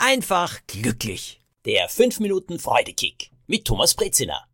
einfach glücklich. Der 5 Minuten Freudekick mit Thomas Brezina.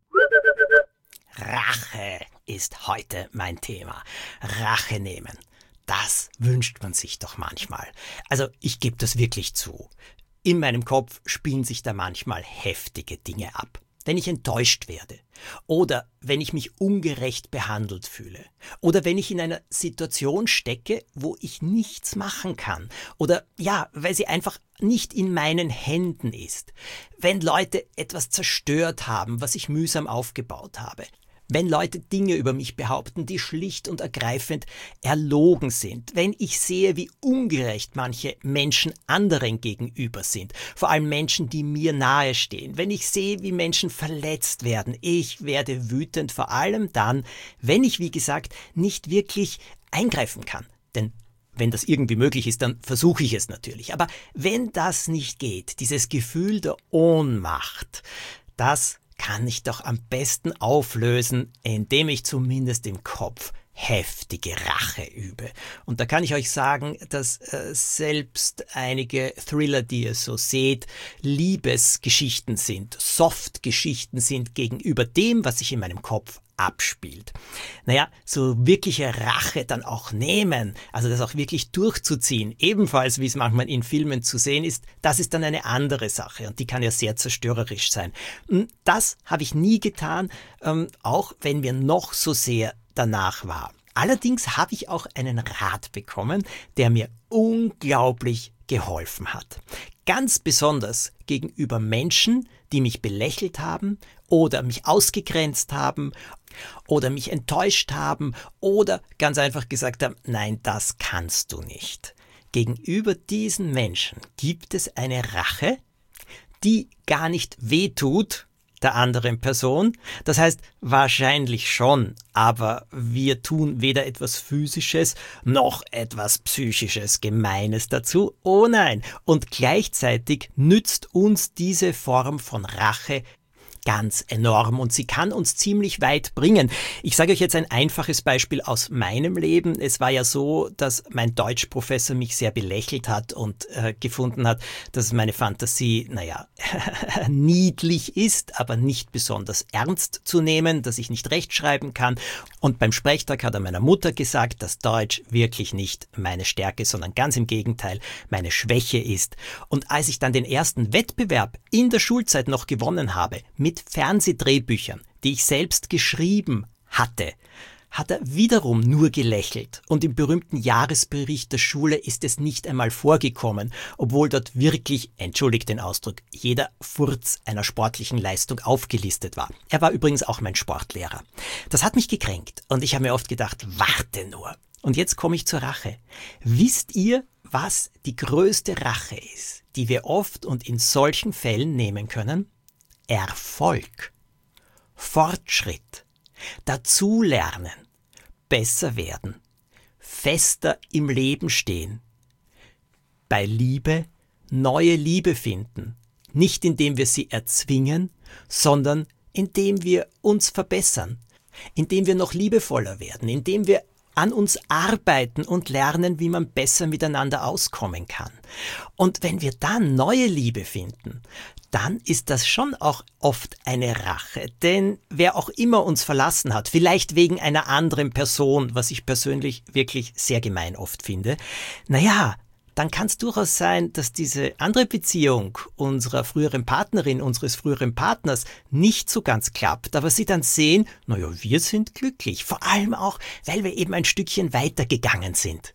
Rache ist heute mein Thema. Rache nehmen. Das wünscht man sich doch manchmal. Also ich gebe das wirklich zu. In meinem Kopf spielen sich da manchmal heftige Dinge ab. Wenn ich enttäuscht werde oder wenn ich mich ungerecht behandelt fühle oder wenn ich in einer Situation stecke, wo ich nichts machen kann oder weil sie einfach nicht in meinen Händen ist, wenn Leute etwas zerstört haben, was ich mühsam aufgebaut habe. Wenn Leute Dinge über mich behaupten, die schlicht und ergreifend erlogen sind. Wenn ich sehe, wie ungerecht manche Menschen anderen gegenüber sind. Vor allem Menschen, die mir nahestehen. Wenn ich sehe, wie Menschen verletzt werden. Ich werde wütend, vor allem dann, wenn ich, wie gesagt, nicht wirklich eingreifen kann. Denn wenn das irgendwie möglich ist, dann versuche ich es natürlich. Aber wenn das nicht geht, dieses Gefühl der Ohnmacht, das kann ich doch am besten auflösen, indem ich zumindest im Kopf heftige Rache übe. Und da kann ich euch sagen, dass selbst einige Thriller, die ihr so seht, Liebesgeschichten sind, Softgeschichten sind gegenüber dem, was sich in meinem Kopf abspielt. So wirkliche Rache dann auch nehmen, also das auch wirklich durchzuziehen, ebenfalls wie es manchmal in Filmen zu sehen ist, das ist dann eine andere Sache und die kann ja sehr zerstörerisch sein. Das habe ich nie getan, auch wenn mir noch so sehr danach war. Allerdings habe ich auch einen Rat bekommen, der mir unglaublich geholfen hat. Ganz besonders gegenüber Menschen, die mich belächelt haben oder mich ausgegrenzt haben oder mich enttäuscht haben oder ganz einfach gesagt haben, nein, das kannst du nicht. Gegenüber diesen Menschen gibt es eine Rache, die gar nicht wehtut der anderen Person. Das heißt, wahrscheinlich schon, aber wir tun weder etwas Physisches noch etwas Psychisches, Gemeines dazu. Oh nein! Und gleichzeitig nützt uns diese Form von Rache ganz enorm und sie kann uns ziemlich weit bringen. Ich sage euch jetzt ein einfaches Beispiel aus meinem Leben. Es war ja so, dass mein Deutschprofessor mich sehr belächelt hat und gefunden hat, dass meine Fantasie, niedlich ist, aber nicht besonders ernst zu nehmen, dass ich nicht rechtschreiben kann. Und beim Sprechtag hat er meiner Mutter gesagt, dass Deutsch wirklich nicht meine Stärke, sondern ganz im Gegenteil meine Schwäche ist. Und als ich dann den ersten Wettbewerb in der Schulzeit noch gewonnen habe, mit Fernsehdrehbüchern, die ich selbst geschrieben hatte, hat er wiederum nur gelächelt. Und im berühmten Jahresbericht der Schule ist es nicht einmal vorgekommen, obwohl dort wirklich, entschuldigt den Ausdruck, jeder Furz einer sportlichen Leistung aufgelistet war. Er war übrigens auch mein Sportlehrer. Das hat mich gekränkt und ich habe mir oft gedacht, warte nur. Und jetzt komme ich zur Rache. Wisst ihr, was die größte Rache ist, die wir oft und in solchen Fällen nehmen können? Erfolg, Fortschritt, dazulernen, besser werden, fester im Leben stehen. Bei Liebe neue Liebe finden, nicht indem wir sie erzwingen, sondern indem wir uns verbessern, indem wir noch liebevoller werden, indem wir an uns arbeiten und lernen, wie man besser miteinander auskommen kann. Und wenn wir dann neue Liebe finden, dann ist das schon auch oft eine Rache. Denn wer auch immer uns verlassen hat, vielleicht wegen einer anderen Person, was ich persönlich wirklich sehr gemein oft finde, dann kann es durchaus sein, dass diese andere Beziehung unserer früheren Partnerin, unseres früheren Partners nicht so ganz klappt. Aber sie dann sehen, wir sind glücklich. Vor allem auch, weil wir eben ein Stückchen weitergegangen sind.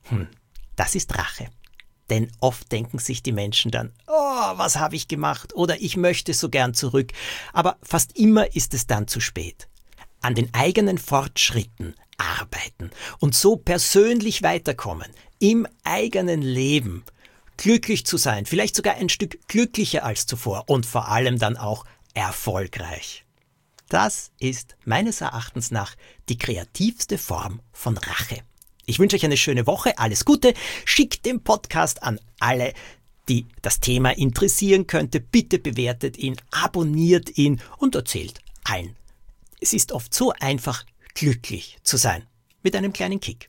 Das ist Rache. Denn oft denken sich die Menschen dann, was habe ich gemacht? Oder ich möchte so gern zurück. Aber fast immer ist es dann zu spät. An den eigenen Fortschritten arbeiten und so persönlich weiterkommen, im eigenen Leben glücklich zu sein, vielleicht sogar ein Stück glücklicher als zuvor und vor allem dann auch erfolgreich. Das ist meines Erachtens nach die kreativste Form von Rache. Ich wünsche euch eine schöne Woche, alles Gute, schickt den Podcast an alle, die das Thema interessieren könnte. Bitte bewertet ihn, abonniert ihn und erzählt allen. Es ist oft so einfach, glücklich zu sein. Mit einem kleinen Kick.